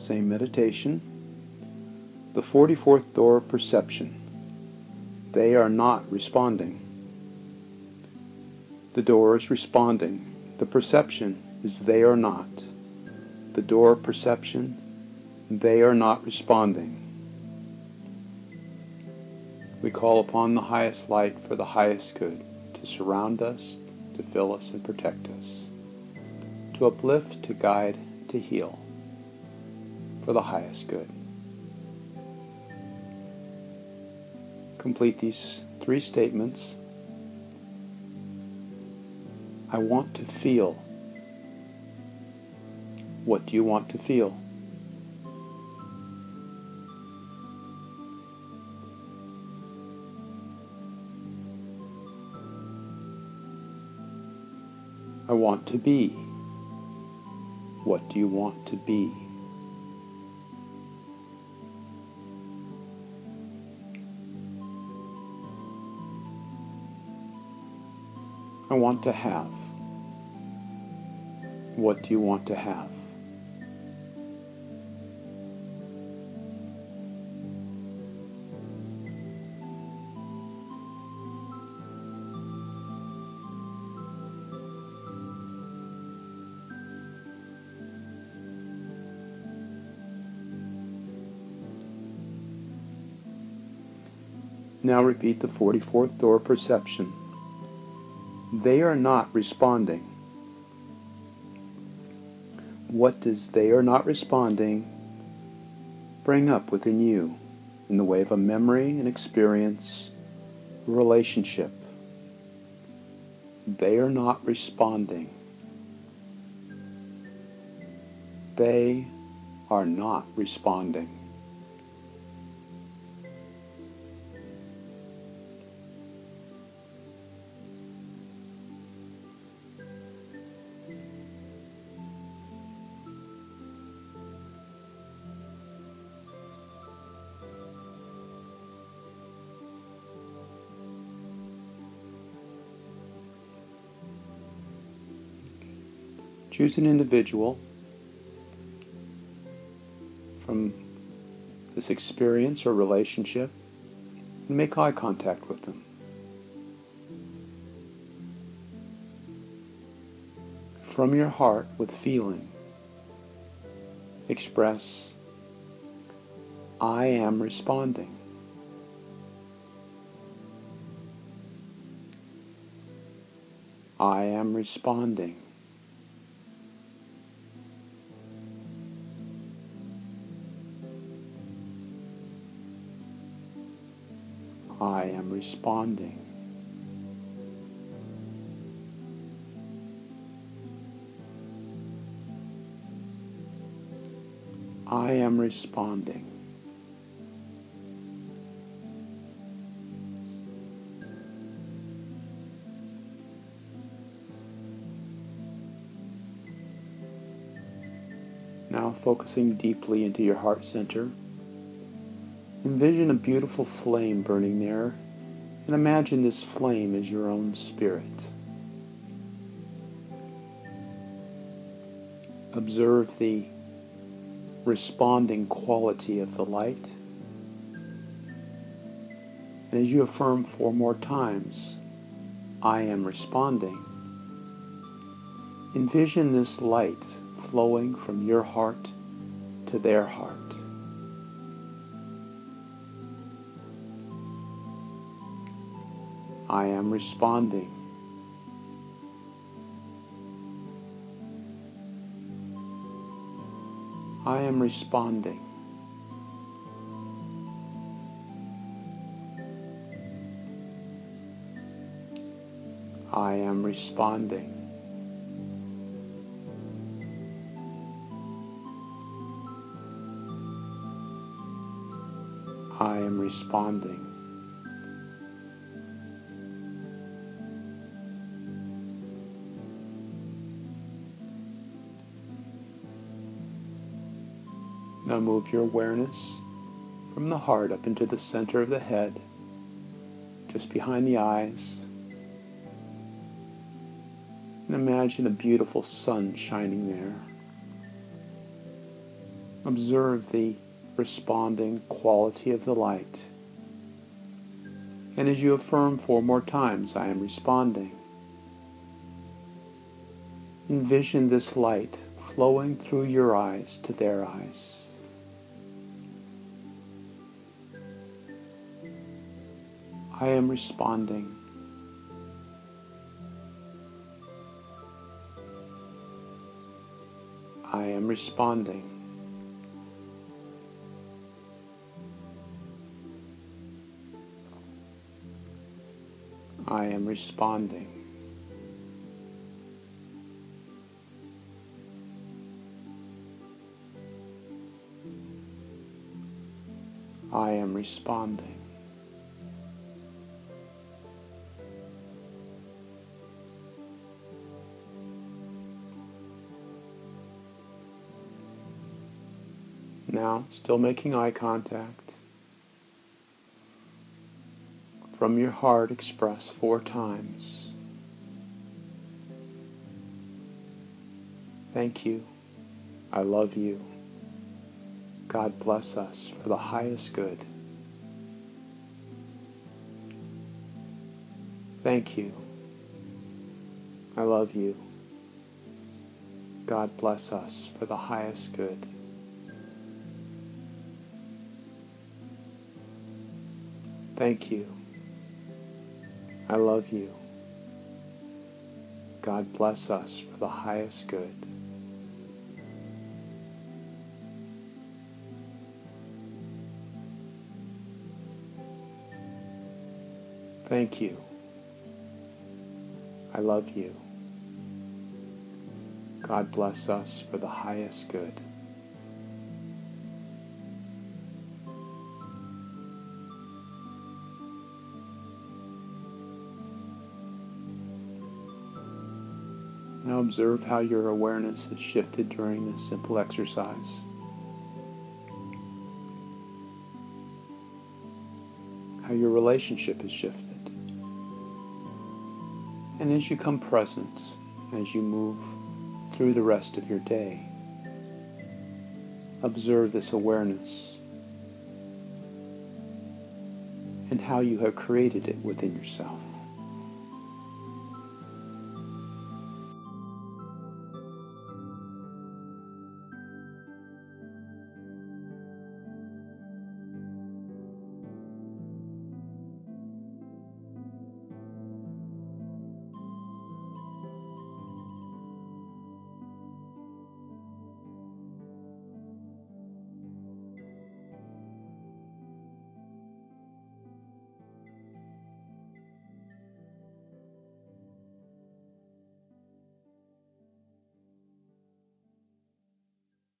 same meditation. The 44th door of perception. They are not responding. The door is responding. The perception is they are not. The door of perception, they are not responding. We call upon the highest light for the highest good to surround us, to fill us and protect us, to uplift, to guide, to heal, for the highest good. Complete these 3 statements. I want to feel. What do you want to feel? I want to be. What do you want to be? I want to have. What do you want to have? Now repeat the 44th door perception. They are not responding. What does they are not responding bring up within you in the way of a memory, an experience, a relationship? They are not responding. They are not responding. Choose an individual from this experience or relationship and make eye contact with them. From your heart, with feeling, express, I am responding. I am responding. I am responding. I am responding. Now focusing deeply into your heart center, envision a beautiful flame burning there, and imagine this flame as your own spirit. Observe the responding quality of the light. And as you affirm 4 more times, I am responding, envision this light flowing from your heart to their heart. I am responding. I am responding. I am responding. I am responding. Now move your awareness from the heart up into the center of the head, just behind the eyes. And imagine a beautiful sun shining there. Observe the responding quality of the light. And as you affirm 4 more times, I am responding, envision this light flowing through your eyes to their eyes. I am responding. I am responding. I am responding. I am responding. Now, still making eye contact, from your heart express 4 times, thank you, I love you, God bless us for the highest good. Thank you, I love you, God bless us for the highest good. Thank you, I love you, God bless us for the highest good. Thank you, I love you, God bless us for the highest good. Now observe how your awareness has shifted during this simple exercise. How your relationship has shifted. And as you come present, as you move through the rest of your day, observe this awareness and how you have created it within yourself.